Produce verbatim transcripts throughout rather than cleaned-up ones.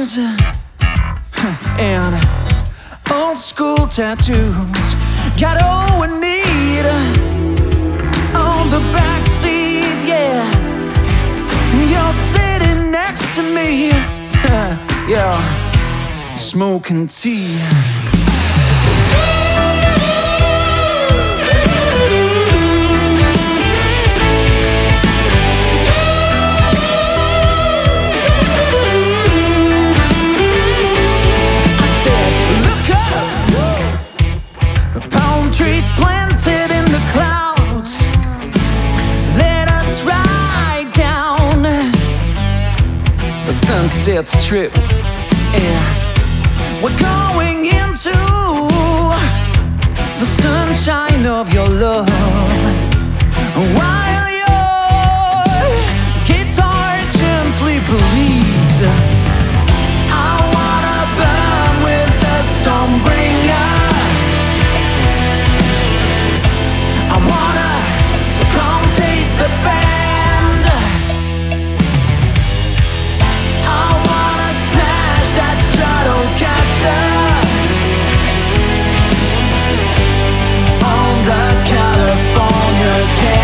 jeans and old school tattoos. Got all we need on the back seat, yeah. You're sitting next to me, yeah, smoking tea. Trees planted in the clouds, let us ride down the Sunset Strip, and we're going into the sunshine of your love, while your guitar gently bleeds. I wanna burn with the Stormbringer. The band, I wanna smash that Stratocaster on the California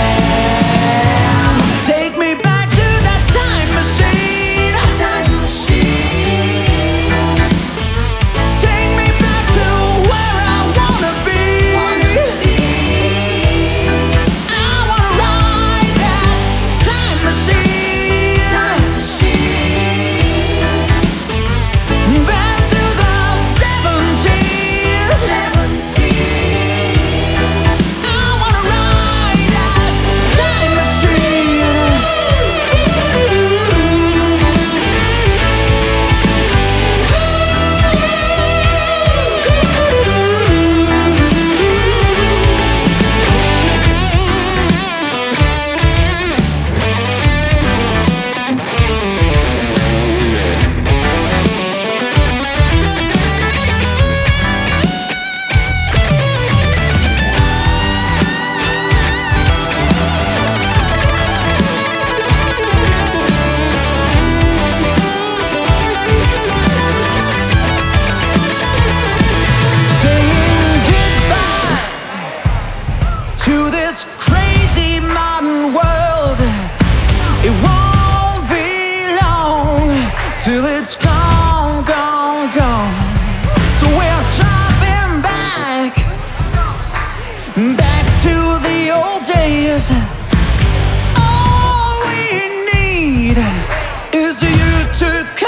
jam. Take me back to that time machine, time machine. Take me back to where I wanna be, wanna be. I wanna ride time machine, time machine. Back to the seventies, seventies. I wanna ride that time machine. To this crazy modern world, it won't be long till it's gone, gone, gone. So we're driving back, back to the old days. All we need is you to